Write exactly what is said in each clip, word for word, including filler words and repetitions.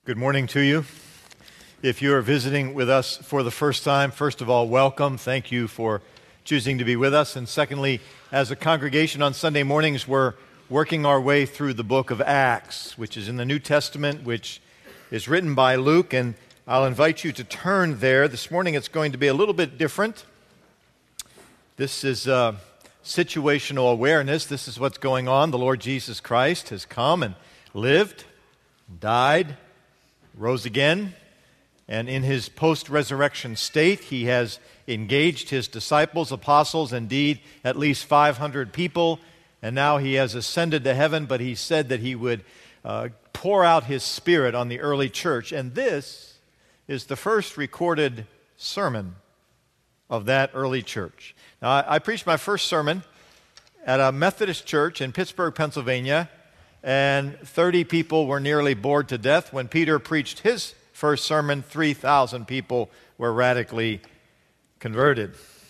Good morning to you. If you are visiting with us for the first time, first of all, welcome. Thank you for choosing to be with us. And secondly, as a congregation on Sunday mornings, we're working our way through the book of Acts, which is in the New Testament, which is written by Luke. And I'll invite you to turn there. This morning it's going to be a little bit different. This is uh, situational awareness. This is what's going on. The Lord Jesus Christ has come and lived, died, rose again, and in his post-resurrection state, he has engaged his disciples, apostles, indeed at least five hundred people, and now he has ascended to heaven, but he said that he would uh, pour out his Spirit on the early church, and this is the first recorded sermon of that early church. Now, I, I preached my first sermon at a Methodist church in Pittsburgh, Pennsylvania, and thirty people were nearly bored to death. When Peter preached his first sermon, three thousand people were radically converted.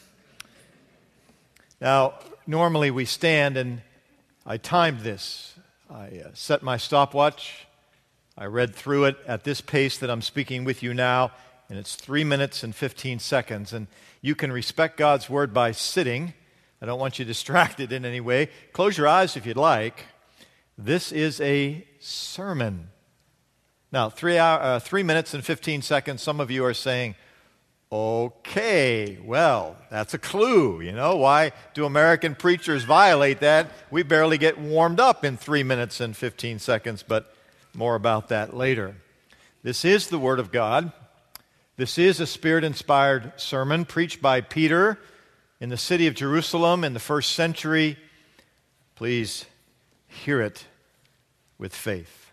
Now, normally we stand, and I timed this. I uh, set my stopwatch. I read through it at this pace that I'm speaking with you now, and it's three minutes and fifteen seconds. And you can respect God's word by sitting. I don't want you distracted in any way. Close your eyes if you'd like. This is a sermon. Now, three, hour, uh, three minutes and fifteen seconds, some of you are saying, okay, well, that's a clue. You know, why do American preachers violate that? We barely get warmed up in three minutes and fifteen seconds, but more about that later. This is the Word of God. This is a Spirit-inspired sermon preached by Peter in the city of Jerusalem in the first century. Please hear it with faith.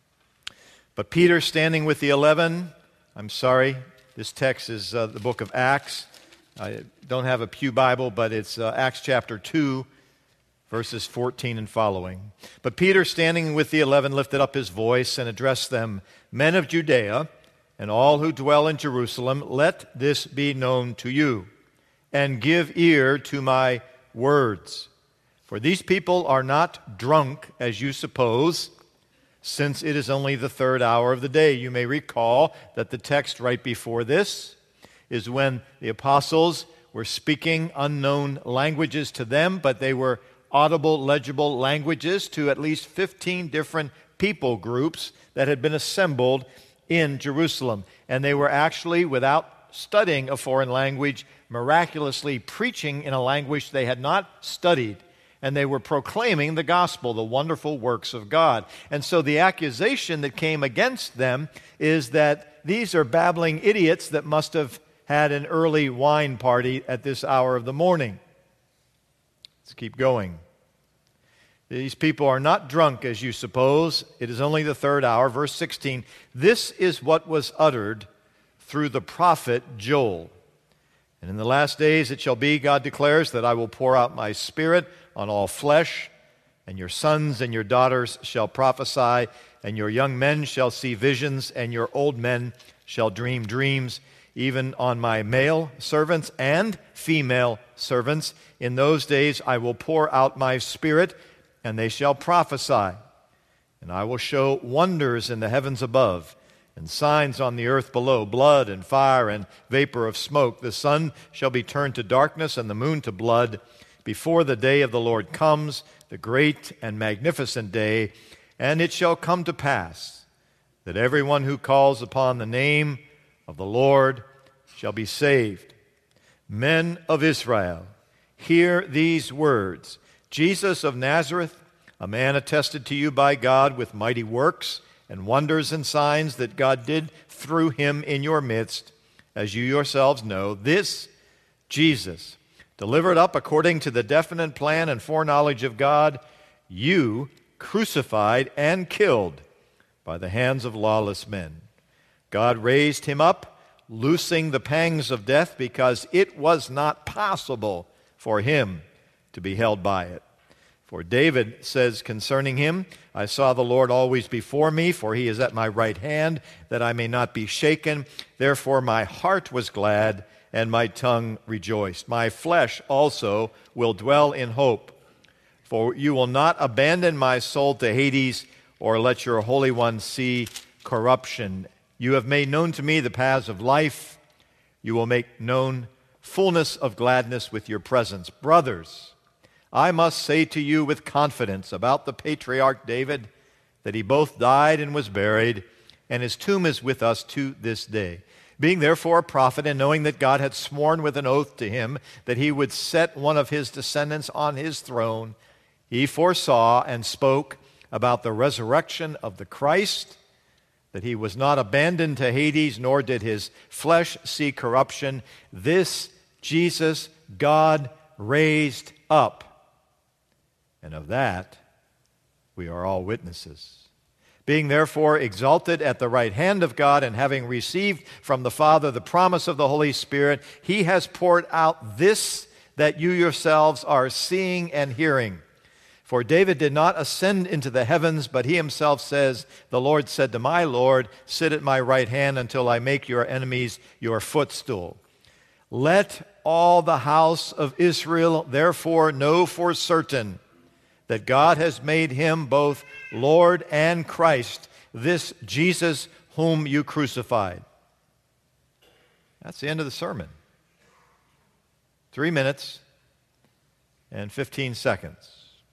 But Peter, standing with the eleven, I'm sorry, this text is uh, the book of Acts. I don't have a pew Bible, but it's uh, Acts chapter two, verses fourteen and following. But Peter, standing with the eleven, lifted up his voice and addressed them, "Men of Judea, and all who dwell in Jerusalem, let this be known to you, and give ear to my words. For these people are not drunk, as you suppose, since it is only the third hour of the day." You may recall that the text right before this is when the apostles were speaking unknown languages to them, but they were audible, legible languages to at least fifteen different people groups that had been assembled in Jerusalem. And they were actually, without studying a foreign language, miraculously preaching in a language they had not studied. And they were proclaiming the gospel, the wonderful works of God. And so the accusation that came against them is that these are babbling idiots that must have had an early wine party at this hour of the morning. Let's keep going. These people are not drunk, as you suppose. It is only the third hour. Verse sixteen, "This is what was uttered through the prophet Joel. And in the last days it shall be, God declares, that I will pour out my Spirit on all flesh, and your sons and your daughters shall prophesy, and your young men shall see visions, and your old men shall dream dreams, even on my male servants and female servants. In those days I will pour out my Spirit, and they shall prophesy. And I will show wonders in the heavens above, and signs on the earth below, blood and fire and vapor of smoke. The sun shall be turned to darkness and the moon to blood before the day of the Lord comes, the great and magnificent day. And it shall come to pass that everyone who calls upon the name of the Lord shall be saved. Men of Israel, hear these words. Jesus of Nazareth, a man attested to you by God with mighty works and wonders and signs that God did through him in your midst, as you yourselves know, this Jesus, delivered up according to the definite plan and foreknowledge of God, you crucified and killed by the hands of lawless men. God raised him up, loosing the pangs of death, because it was not possible for him to be held by it. For David says concerning him, I saw the Lord always before me, for he is at my right hand, that I may not be shaken. Therefore my heart was glad, and my tongue rejoiced. My flesh also will dwell in hope. For you will not abandon my soul to Hades, or let your Holy One see corruption. You have made known to me the paths of life. You will make known fullness of gladness with your presence. Brothers, I must say to you with confidence about the patriarch David that he both died and was buried, and his tomb is with us to this day. Being therefore a prophet, and knowing that God had sworn with an oath to him that he would set one of his descendants on his throne, he foresaw and spoke about the resurrection of the Christ, that he was not abandoned to Hades, nor did his flesh see corruption. This Jesus God raised up, and of that we are all witnesses. Being therefore exalted at the right hand of God, and having received from the Father the promise of the Holy Spirit, he has poured out this that you yourselves are seeing and hearing. For David did not ascend into the heavens, but he himself says, the Lord said to my Lord, sit at my right hand until I make your enemies your footstool. Let all the house of Israel therefore know for certain that God has made him both Lord and Christ, this Jesus whom you crucified. That's the end of the sermon. Three minutes and fifteen seconds.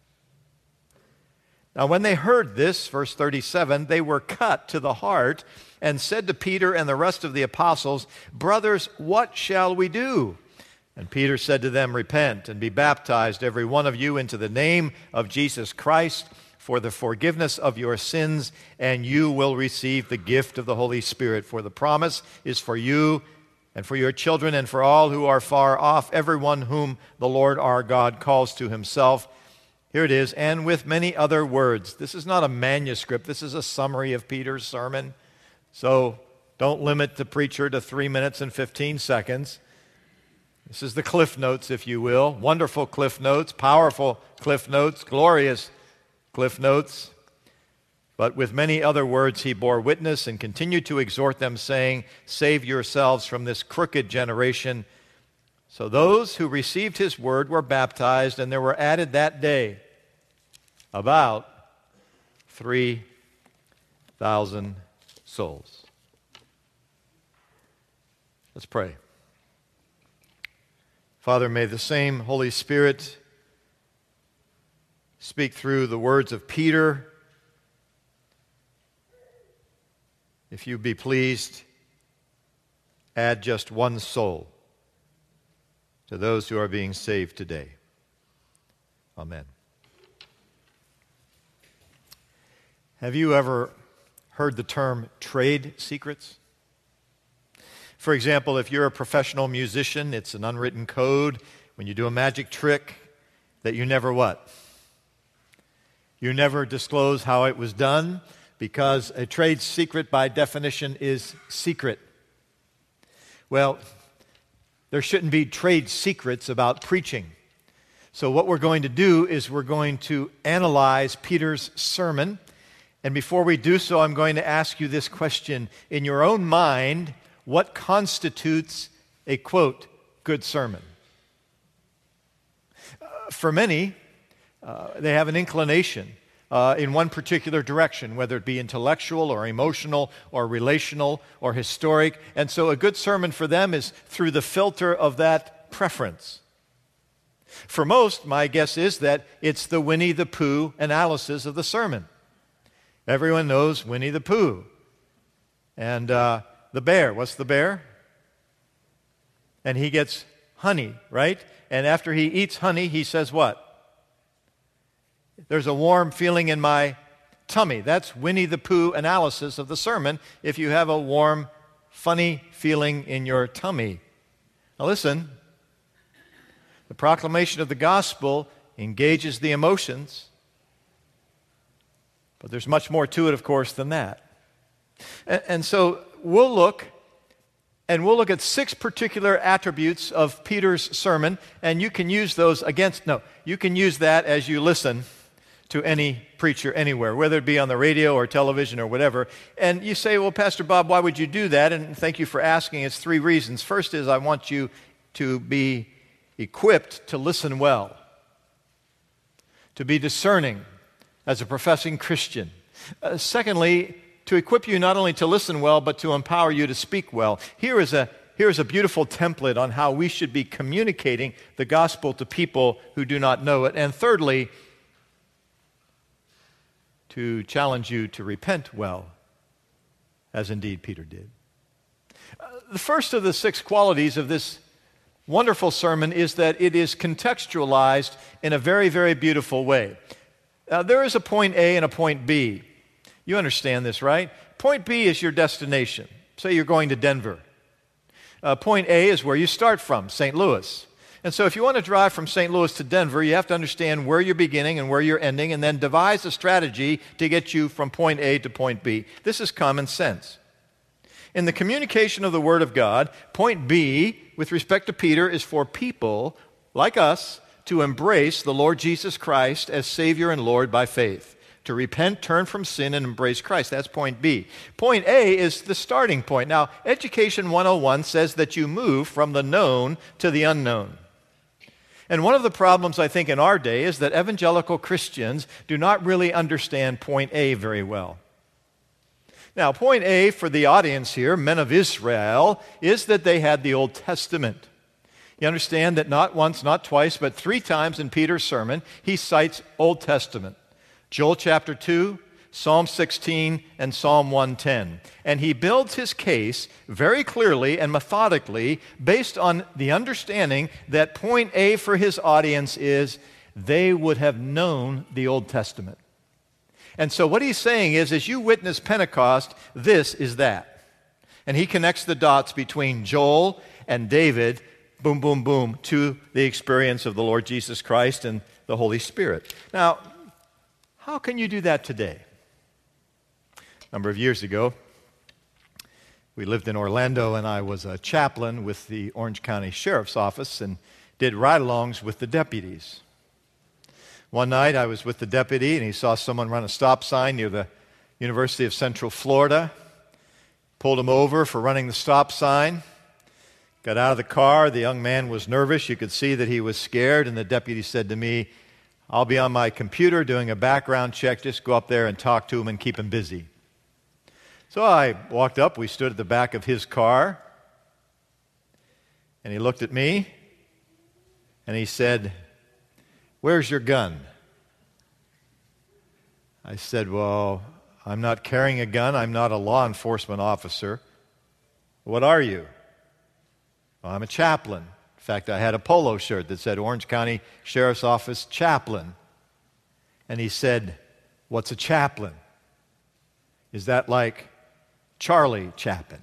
Now, when they heard this, verse thirty-seven, they were cut to the heart and said to Peter and the rest of the apostles, brothers, what shall we do? And Peter said to them, repent and be baptized, every one of you, into the name of Jesus Christ for the forgiveness of your sins, and you will receive the gift of the Holy Spirit. For the promise is for you and for your children and for all who are far off, everyone whom the Lord our God calls to himself. Here it is, and with many other words. This is not a manuscript. This is a summary of Peter's sermon. So don't limit the preacher to three minutes and fifteen seconds. This is the Cliff Notes, if you will. Wonderful Cliff Notes, powerful Cliff Notes, glorious Cliff Notes. But with many other words he bore witness and continued to exhort them, saying, save yourselves from this crooked generation. So those who received his word were baptized, and there were added that day about three thousand souls. Let's pray. Father, may the same Holy Spirit speak through the words of Peter. If you be pleased, add just one soul to those who are being saved today. Amen. Have you ever heard the term trade secrets? For example, if you're a professional musician, it's an unwritten code when you do a magic trick that you never what? You never disclose how it was done, because a trade secret by definition is secret. Well, there shouldn't be trade secrets about preaching. So what we're going to do is we're going to analyze Peter's sermon. And before we do so, I'm going to ask you this question. In your own mind, what constitutes a, quote, good sermon? Uh, for many, uh, they have an inclination uh, in one particular direction, whether it be intellectual or emotional or relational or historic. And so a good sermon for them is through the filter of that preference. For most, my guess is that it's the Winnie the Pooh analysis of the sermon. Everyone knows Winnie the Pooh. And uh, the bear, what's the bear? And he gets honey, right? And after he eats honey, he says what? There's a warm feeling in my tummy. That's Winnie the Pooh analysis of the sermon, if you have a warm, funny feeling in your tummy. Now listen, the proclamation of the gospel engages the emotions, but there's much more to it, of course, than that. And, and so we'll look, and we'll look at six particular attributes of Peter's sermon, and you can use those against, no, you can use that as you listen to any preacher anywhere, whether it be on the radio or television or whatever. And you say, well, Pastor Bob, why would you do that? And thank you for asking. It's three reasons. First is I want you to be equipped to listen well, to be discerning as a professing Christian. Uh, secondly, to equip you not only to listen well, but to empower you to speak well. Here is a, here is a beautiful template on how we should be communicating the gospel to people who do not know it. And thirdly, to challenge you to repent well, as indeed Peter did. Uh, the first of the six qualities of this wonderful sermon is that it is contextualized in a very, very beautiful way. Uh, there is a point A and a point B. You understand this, right? Point B is your destination. Say you're going to Denver. Uh, point A is where you start from, Saint Louis. And so if you want to drive from Saint Louis to Denver, you have to understand where you're beginning and where you're ending, and then devise a strategy to get you from point A to point B. This is common sense. In the communication of the Word of God, point B, with respect to Peter, is for people like us to embrace the Lord Jesus Christ as Savior and Lord by faith. To repent, turn from sin, and embrace Christ. That's point B. Point A is the starting point. Now, Education one oh one says that you move from the known to the unknown. And one of the problems, I think, in our day is that evangelical Christians do not really understand point A very well. Now, point A for the audience here, men of Israel, is that they had the Old Testament. You understand that not once, not twice, but three times in Peter's sermon, he cites Old Testament. Joel chapter two, Psalm sixteen, and Psalm one ten. And he builds his case very clearly and methodically based on the understanding that point A for his audience is they would have known the Old Testament. And so what he's saying is, as you witness Pentecost, this is that. And he connects the dots between Joel and David, boom, boom, boom, to the experience of the Lord Jesus Christ and the Holy Spirit. Now, how can you do that today? A number of years ago, we lived in Orlando, and I was a chaplain with the Orange County Sheriff's Office and did ride-alongs with the deputies. One night, I was with the deputy, and he saw someone run a stop sign near the University of Central Florida, pulled him over for running the stop sign, got out of the car. The young man was nervous. You could see that he was scared, and the deputy said to me, "I'll be on my computer doing a background check. Just go up there and talk to him and keep him busy." So I walked up. We stood at the back of his car. And he looked at me. And he said, "Where's your gun?" I said, "Well, I'm not carrying a gun. I'm not a law enforcement officer." "What are you?" "Well, I'm a chaplain. In fact, I had a polo shirt that said Orange County Sheriff's Office Chaplain." And he said, "What's a chaplain? Is that like Charlie Chaplin?"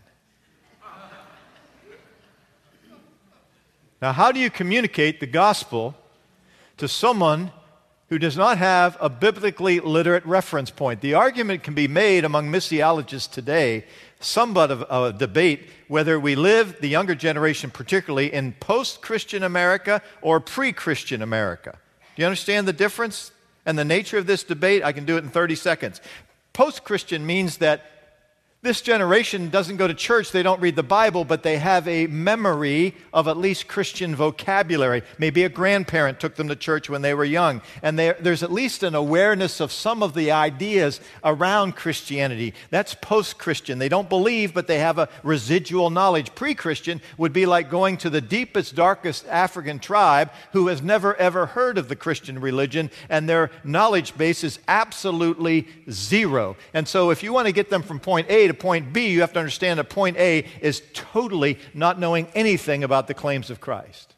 Now, how do you communicate the gospel to someone who does not have a biblically literate reference point? The argument can be made among missiologists today, somewhat of a debate, whether we live, the younger generation particularly, in post-Christian America or pre-Christian America. Do you understand the difference and the nature of this debate? I can do it in thirty seconds. Post-Christian means that this generation doesn't go to church, they don't read the Bible, but they have a memory of at least Christian vocabulary. Maybe a grandparent took them to church when they were young, and there's at least an awareness of some of the ideas around Christianity. That's post-Christian. They don't believe, but they have a residual knowledge. Pre-Christian would be like going to the deepest, darkest African tribe who has never, ever heard of the Christian religion, and their knowledge base is absolutely zero. And so if you want to get them from point A to point B, you have to understand that point A is totally not knowing anything about the claims of Christ.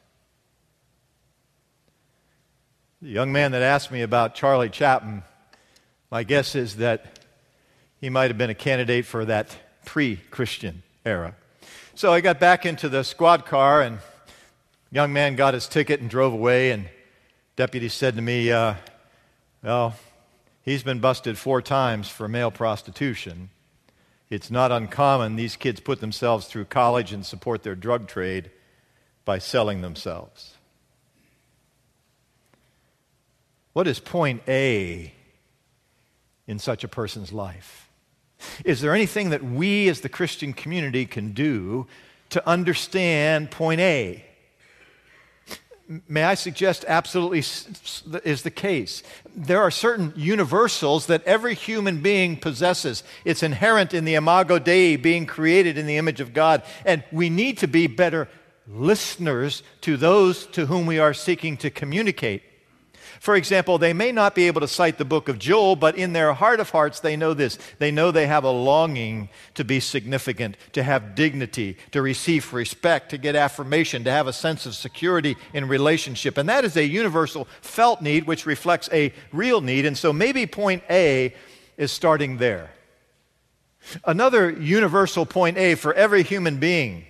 The young man that asked me about Charlie Chaplin, my guess is that he might have been a candidate for that pre-Christian era. So I got back into the squad car, and the young man got his ticket and drove away, and deputy said to me, uh, well, he's been busted four times for male prostitution. It's not uncommon. These kids put themselves through college and support their drug trade by selling themselves. What is point A in such a person's life? Is there anything that we as the Christian community can do to understand point A? may I suggest absolutely is the case. There are certain universals that every human being possesses. It's inherent in the imago Dei, being created in the image of God. And we need to be better listeners to those to whom we are seeking to communicate. For example, they may not be able to cite the book of Joel, but in their heart of hearts, they know this. They know they have a longing to be significant, to have dignity, to receive respect, to get affirmation, to have a sense of security in relationship. And that is a universal felt need, which reflects a real need. And so maybe point A is starting there. Another universal point A for every human being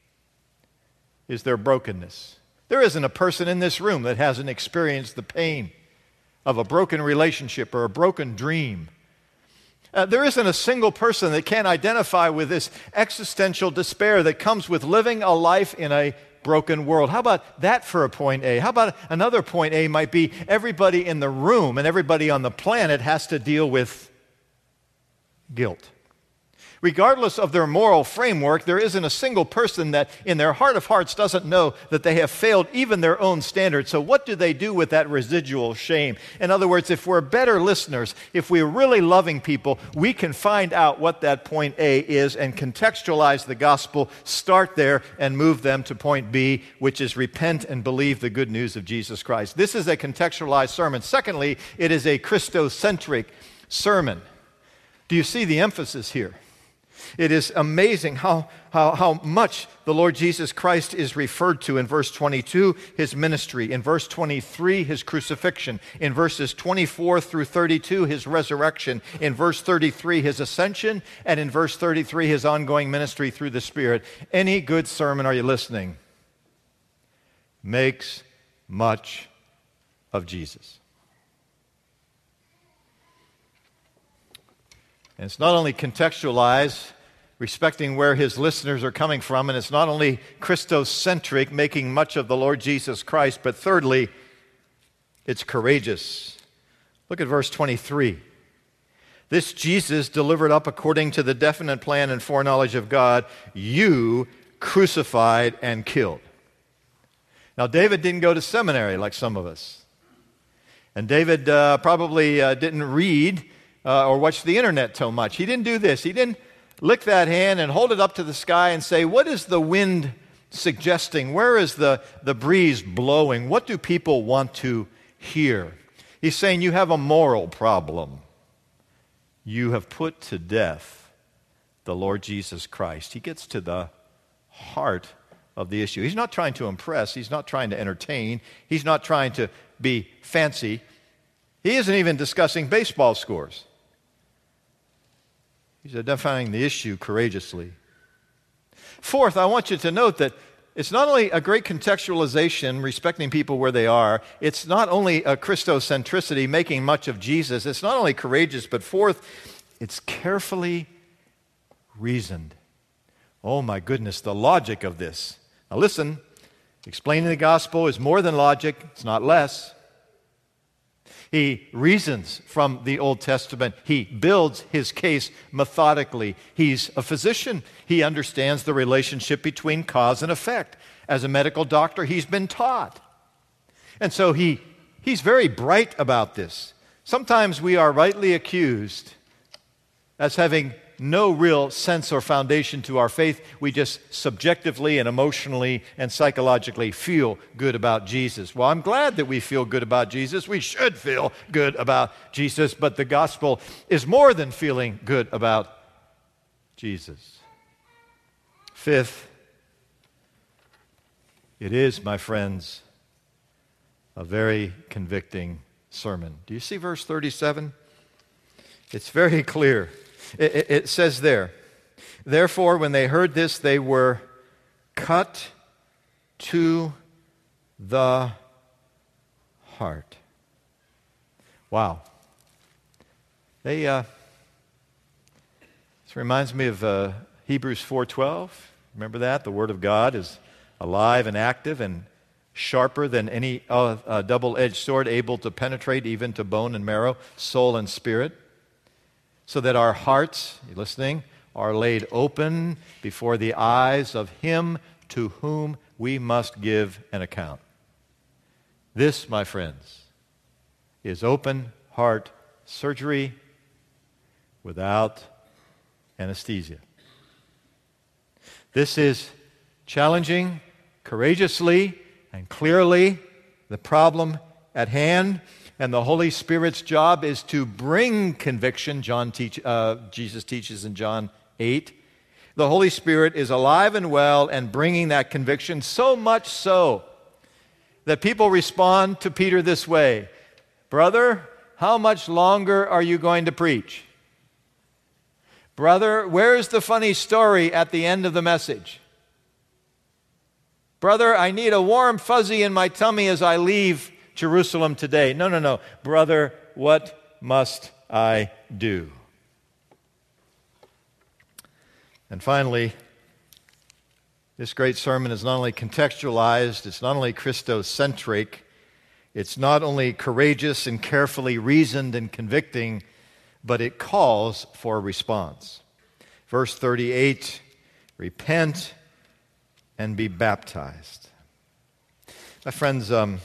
is their brokenness. There isn't a person in this room that hasn't experienced the pain of a broken relationship or a broken dream. Uh, there isn't a single person that can't identify with this existential despair that comes with living a life in a broken world. How about that for a point A? How about another point A might be everybody in the room and everybody on the planet has to deal with guilt. Regardless of their moral framework, there isn't a single person that in their heart of hearts doesn't know that they have failed even their own standards. So what do they do with that residual shame? In other words, if we're better listeners, if we're really loving people, we can find out what that point A is and contextualize the gospel, start there, and move them to point B, which is repent and believe the good news of Jesus Christ. This is a contextualized sermon. Secondly, it is a Christocentric sermon. Do you see the emphasis here? It is amazing how, how, how much the Lord Jesus Christ is referred to in verse twenty-two, his ministry, in verse twenty-three, his crucifixion, in verses twenty-four through thirty-two, his resurrection, in verse thirty-three, his ascension, and in verse thirty-three, his ongoing ministry through the Spirit. Any good sermon, are you listening, makes much of Jesus. And it's not only contextualized, respecting where his listeners are coming from, and it's not only Christocentric, making much of the Lord Jesus Christ, but thirdly, it's courageous. Look at verse twenty-three. This Jesus delivered up according to the definite plan and foreknowledge of God, you crucified and killed. Now, David didn't go to seminary like some of us. And David uh, probably uh, didn't read Uh, or watch the internet so much. He didn't do this. He didn't lick that hand and hold it up to the sky and say, what is the wind suggesting? Where is the, the breeze blowing? What do people want to hear? He's saying you have a moral problem. You have put to death the Lord Jesus Christ. He gets to the heart of the issue. He's not trying to impress. He's not trying to entertain. He's not trying to be fancy. He isn't even discussing baseball scores. He's identifying the issue courageously. Fourth, I want you to note that it's not only a great contextualization, respecting people where they are, it's not only a Christocentricity, making much of Jesus, it's not only courageous, but fourth, it's carefully reasoned. Oh my goodness, the logic of this. Now listen, explaining the gospel is more than logic, it's not less. He reasons from the Old Testament. He builds his case methodically. He's a physician. He understands the relationship between cause and effect. As a medical doctor, he's been taught. And so he, he's very bright about this. Sometimes we are rightly accused as having no real sense or foundation to our faith. We just subjectively and emotionally and psychologically feel good about Jesus. Well, I'm glad that we feel good about Jesus. We should feel good about Jesus, but the gospel is more than feeling good about Jesus. Fifth, it is, my friends, a very convicting sermon. Do you see verse thirty-seven? It's very clear. It, it says there, therefore, when they heard this, they were cut to the heart. Wow. They, uh, this reminds me of uh, Hebrews four twelve. Remember that? The Word of God is alive and active and sharper than any uh, uh, double-edged sword, able to penetrate even to bone and marrow, soul and spirit. So that our hearts, you listening, are laid open before the eyes of him to whom we must give an account. This, my friends, is open heart surgery without anesthesia. This is challenging courageously and clearly the problem at hand, and the Holy Spirit's job is to bring conviction. John teach, uh, Jesus teaches in John eight. The Holy Spirit is alive and well and bringing that conviction, so much so that people respond to Peter this way: "Brother, how much longer are you going to preach? Brother, where's the funny story at the end of the message? Brother, I need a warm fuzzy in my tummy as I leave Jerusalem today. No, no, no. Brother, what must I do?" And finally, this great sermon is not only contextualized, it's not only Christocentric, it's not only courageous and carefully reasoned and convicting, but it calls for a response. Verse thirty-eight, repent and be baptized. My friends, um,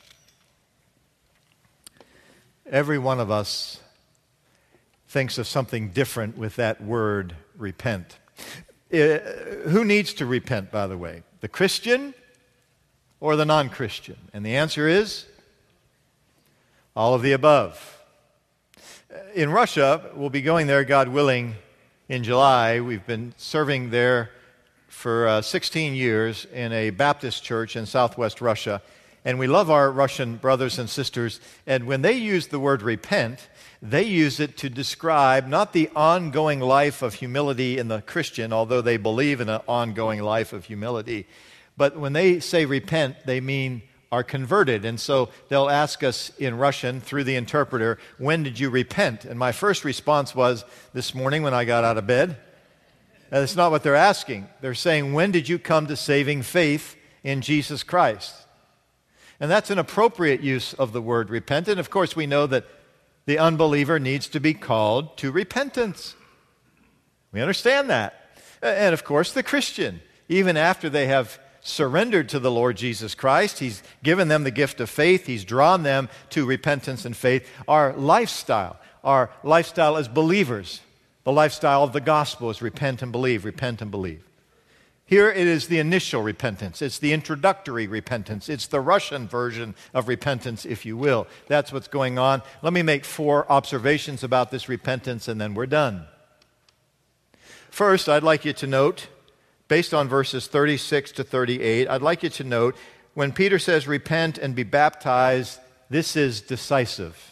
every one of us thinks of something different with that word, repent. Uh, who needs to repent, by the way? The Christian or the non-Christian? And the answer is all of the above. In Russia, we'll be going there, God willing, in July. We've been serving there for uh, sixteen years in a Baptist church in southwest Russia. And we love our Russian brothers and sisters. And when they use the word repent, they use it to describe not the ongoing life of humility in the Christian, although they believe in an ongoing life of humility. But when they say repent, they mean are converted. And so they'll ask us in Russian through the interpreter, "When did you repent?" And my first response was, this morning when I got out of bed. That's not what they're asking. They're saying, when did you come to saving faith in Jesus Christ? And that's an appropriate use of the word repent. And of course, we know that the unbeliever needs to be called to repentance. We understand that. And of course, the Christian, even after they have surrendered to the Lord Jesus Christ, He's given them the gift of faith, He's drawn them to repentance and faith. Our lifestyle, our lifestyle as believers, the lifestyle of the gospel is repent and believe, repent and believe. Here it is the initial repentance. It's the introductory repentance. It's the Russian version of repentance, if you will. That's what's going on. Let me make four observations about this repentance, and then we're done. First, I'd like you to note, based on verses thirty-six to thirty-eight, I'd like you to note, when Peter says repent and be baptized, this is decisive.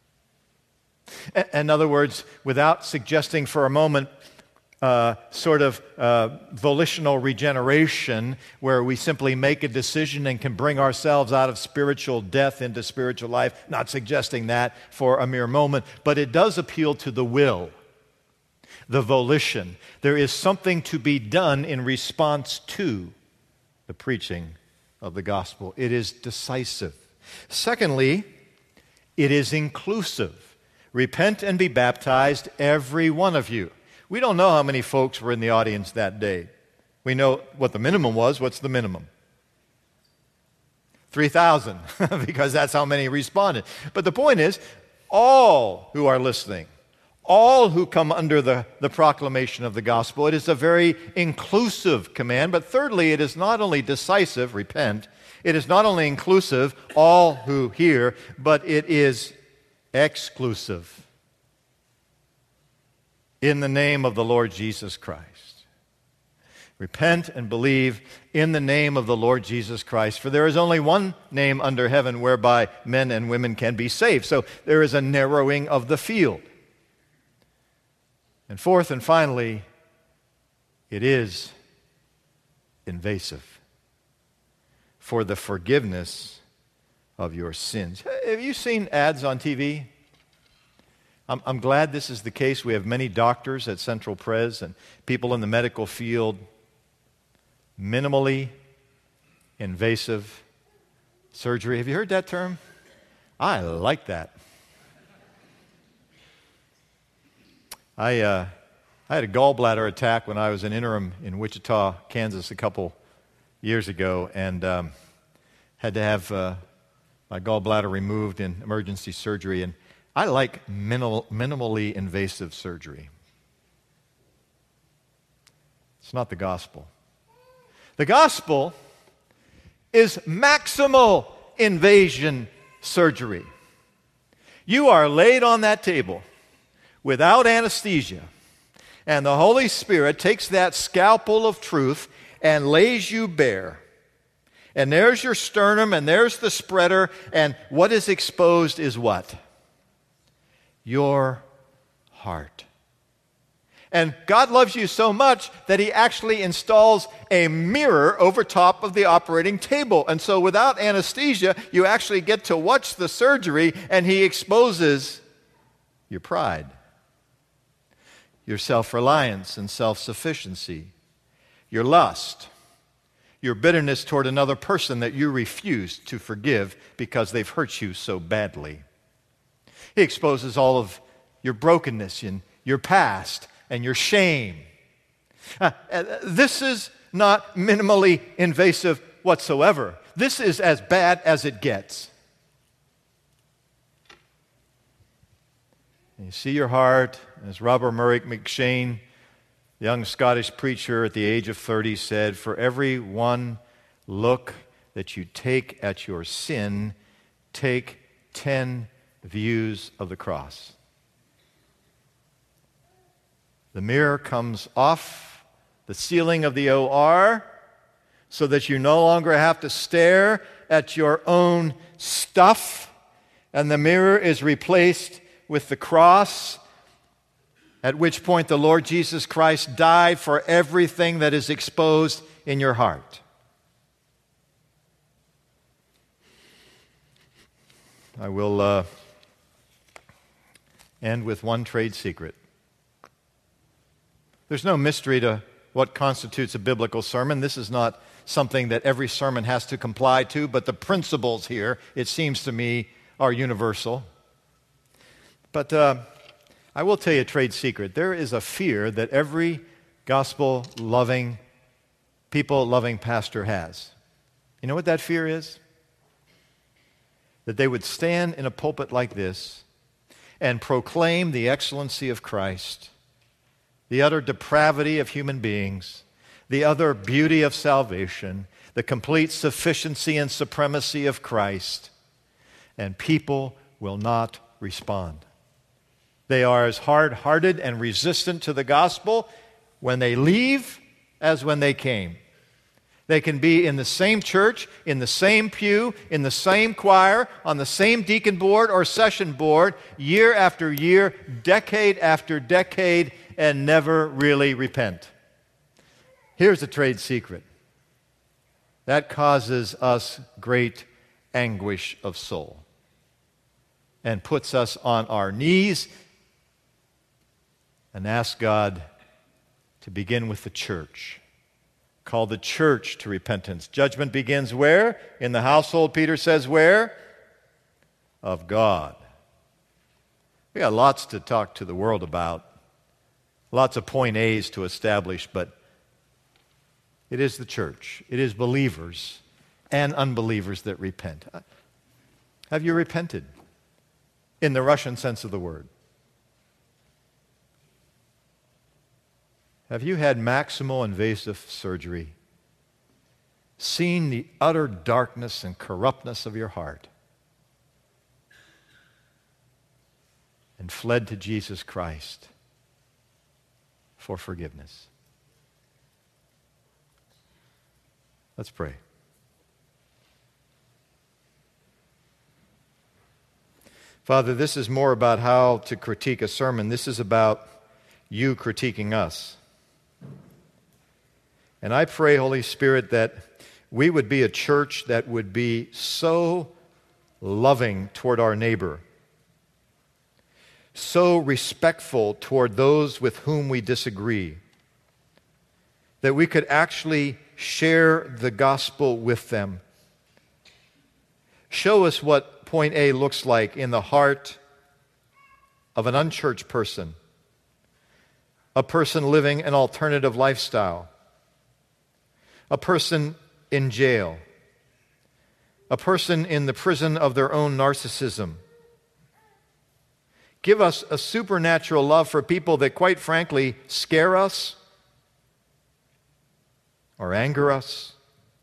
In other words, without suggesting for a moment Uh, sort of uh, volitional regeneration where we simply make a decision and can bring ourselves out of spiritual death into spiritual life. Not suggesting that for a mere moment, but it does appeal to the will, the volition. There is something to be done in response to the preaching of the gospel. It is decisive. Secondly, it is inclusive. Repent and be baptized, every one of you. We don't know how many folks were in the audience that day. We know what the minimum was. What's the minimum? three thousand, because that's how many responded. But the point is, all who are listening, all who come under the, the proclamation of the gospel, it is a very inclusive command. But thirdly, it is not only decisive, repent, it is not only inclusive, all who hear, but it is exclusive. In the name of the Lord Jesus Christ. Repent and believe in the name of the Lord Jesus Christ, for there is only one name under heaven whereby men and women can be saved. So there is a narrowing of the field. And fourth and finally, it is invasive for the forgiveness of your sins. Have you seen ads on T V? I'm, I'm glad this is the case. We have many doctors at Central Pres and people in the medical field. Minimally invasive surgery. Have you heard that term? I like that. I, uh, I had a gallbladder attack when I was an interim in Wichita, Kansas, a couple years ago, and um, had to have uh, my gallbladder removed in emergency surgery, and I like minimal, minimally invasive surgery. It's not the gospel. The gospel is maximal invasion surgery. You are laid on that table without anesthesia, and the Holy Spirit takes that scalpel of truth and lays you bare. And there's your sternum, and there's the spreader, and what is exposed is what? Your heart. And God loves you so much that He actually installs a mirror over top of the operating table. And so without anesthesia, you actually get to watch the surgery, and He exposes your pride, your self-reliance and self-sufficiency, your lust, your bitterness toward another person that you refuse to forgive because they've hurt you so badly. He exposes all of your brokenness and your past and your shame. Uh, this is not minimally invasive whatsoever. This is as bad as it gets. And you see your heart, as Robert Murray McCheyne, the young Scottish preacher at the age of thirty, said, "For every one look that you take at your sin, take ten views of the cross." The mirror comes off the ceiling of the O R so that you no longer have to stare at your own stuff, and the mirror is replaced with the cross, at which point the Lord Jesus Christ died for everything that is exposed in your heart. I will uh, end with one trade secret. There's no mystery to what constitutes a biblical sermon. This is not something that every sermon has to comply to, but the principles here, it seems to me, are universal. But uh, I will tell you a trade secret. There is a fear that every gospel-loving, people-loving pastor has. You know what that fear is? That they would stand in a pulpit like this and proclaim the excellency of Christ, the utter depravity of human beings, the utter beauty of salvation, the complete sufficiency and supremacy of Christ, and people will not respond. They are as hard-hearted and resistant to the gospel when they leave as when they came. They can be in the same church, in the same pew, in the same choir, on the same deacon board or session board, year after year, decade after decade, and never really repent. Here's a trade secret. That causes us great anguish of soul and puts us on our knees and ask God to begin with the church. Call the church to repentance. Judgment begins where? In the household, Peter says, where? Of God. We got lots to talk to the world about, lots of point A's to establish, but it is the church. It is believers and unbelievers that repent. Have you repented in the Russian sense of the word? Have you had maximal invasive surgery, seen the utter darkness and corruptness of your heart, and fled to Jesus Christ for forgiveness? Let's pray. Father, this is more about how to critique a sermon. This is about you critiquing us. And I pray, Holy Spirit, that we would be a church that would be so loving toward our neighbor, so respectful toward those with whom we disagree, that we could actually share the gospel with them. Show us what point A looks like in the heart of an unchurched person, a person living an alternative lifestyle, a person in jail, a person in the prison of their own narcissism. Give us a supernatural love for people that, quite frankly, scare us or anger us.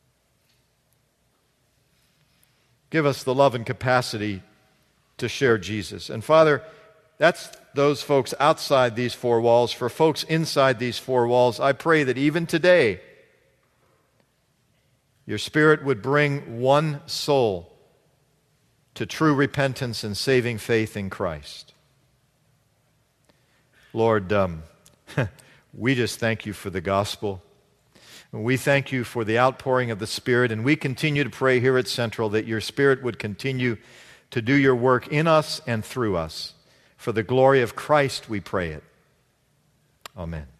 Give us the love and capacity to share Jesus. And Father, that's those folks outside these four walls. For folks inside these four walls, I pray that even today, your Spirit would bring one soul to true repentance and saving faith in Christ. Lord, um, we just thank you for the gospel. We thank you for the outpouring of the Spirit, and we continue to pray here at Central that your Spirit would continue to do your work in us and through us. For the glory of Christ, we pray it. Amen.